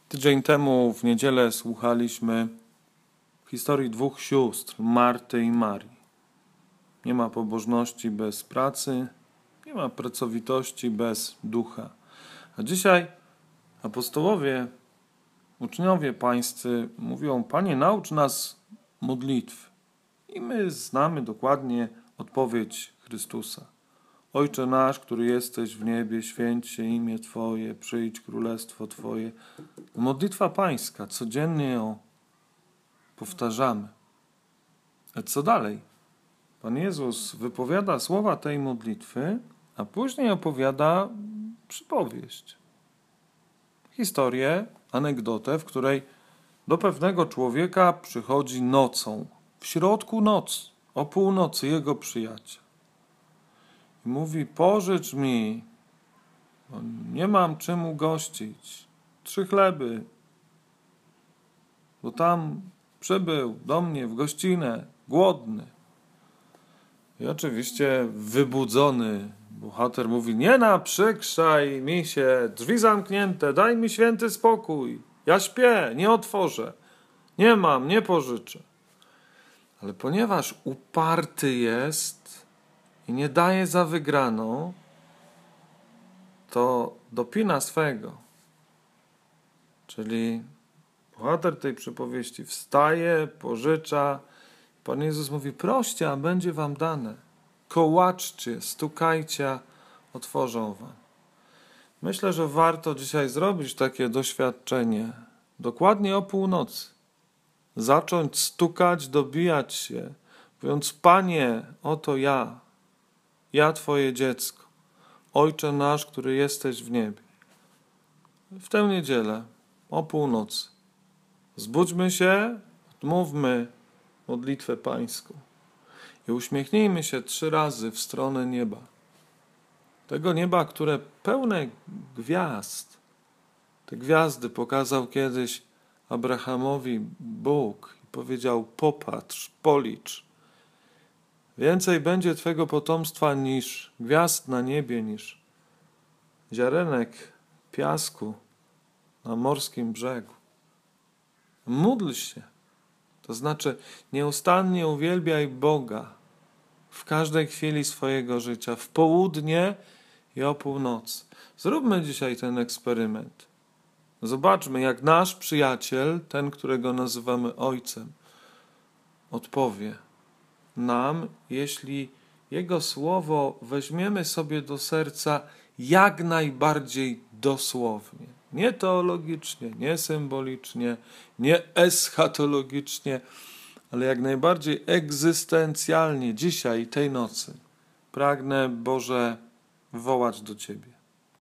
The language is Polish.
Tydzień temu w niedzielę słuchaliśmy historii dwóch sióstr, Marty i Marii. Nie ma pobożności bez pracy, nie ma pracowitości bez ducha. A dzisiaj apostołowie, uczniowie pańscy mówią: Panie, naucz nas modlitw. I my znamy dokładnie odpowiedź Chrystusa. Ojcze nasz, który jesteś w niebie, święć się imię Twoje, przyjdź królestwo Twoje. Modlitwa pańska, codziennie ją powtarzamy. A co dalej? Pan Jezus wypowiada słowa tej modlitwy, a później opowiada przypowieść. Historię, anegdotę, w której do pewnego człowieka przychodzi nocą, w środku nocy, o północy jego przyjaciel. I mówi: pożycz mi, bo nie mam czym ugościć, 3 chleby, bo tam przybył do mnie w gościnę, głodny. I oczywiście wybudzony bohater mówi: nie naprzykrzaj mi się, drzwi zamknięte, daj mi święty spokój, ja śpię, nie otworzę, nie mam, nie pożyczę. Ale ponieważ uparty jest i nie daje za wygraną, to dopina swego. Czyli bohater tej przypowieści wstaje, pożycza. Pan Jezus mówi: proście, a będzie wam dane. Kołaczcie, stukajcie, a otworzą wam. Myślę, że warto dzisiaj zrobić takie doświadczenie. Dokładnie o północy. Zacząć stukać, dobijać się, mówiąc: Panie, oto ja Twoje dziecko. Ojcze nasz, który jesteś w niebie. W tę niedzielę o północy zbudźmy się, odmówmy modlitwę pańską i uśmiechnijmy się 3 razy w stronę nieba. Tego nieba, które pełne gwiazd. Te gwiazdy pokazał kiedyś Abrahamowi Bóg i powiedział: popatrz, policz. Więcej będzie Twego potomstwa niż gwiazd na niebie, niż ziarenek piasku na morskim brzegu. Módl się. To znaczy nieustannie uwielbiaj Boga w każdej chwili swojego życia, w południe i o północy. Zróbmy dzisiaj ten eksperyment. Zobaczmy, jak nasz przyjaciel, ten, którego nazywamy Ojcem, odpowie nam, jeśli Jego słowo weźmiemy sobie do serca jak najbardziej dosłownie. Nie teologicznie, nie symbolicznie, nie eschatologicznie, ale jak najbardziej egzystencjalnie dzisiaj, tej nocy. Pragnę, Boże, wołać do Ciebie.